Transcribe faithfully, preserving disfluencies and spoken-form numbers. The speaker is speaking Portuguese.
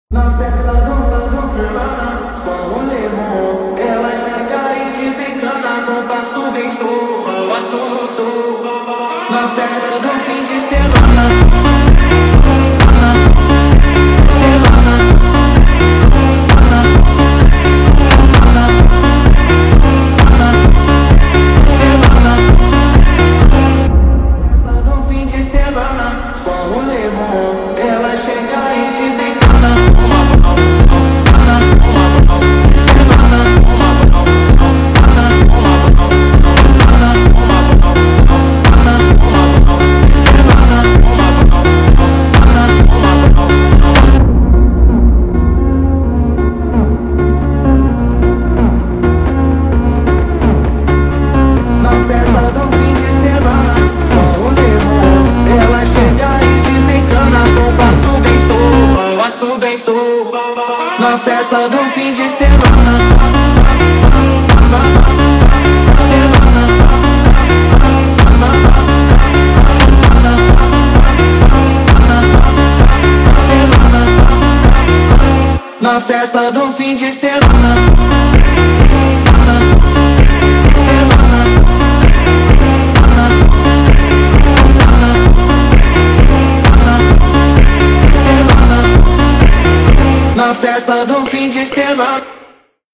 Na festa do do semana, só rolê bom. Ela chega e desencana com passo bem sul, passo sul. Na festa do fim de semana, semana, semana. Festa do fim de semana, só rolê bom. Ela chega e desencana. Na festa do fim de semana, na festa do fim de semana, na festa do fim de semana.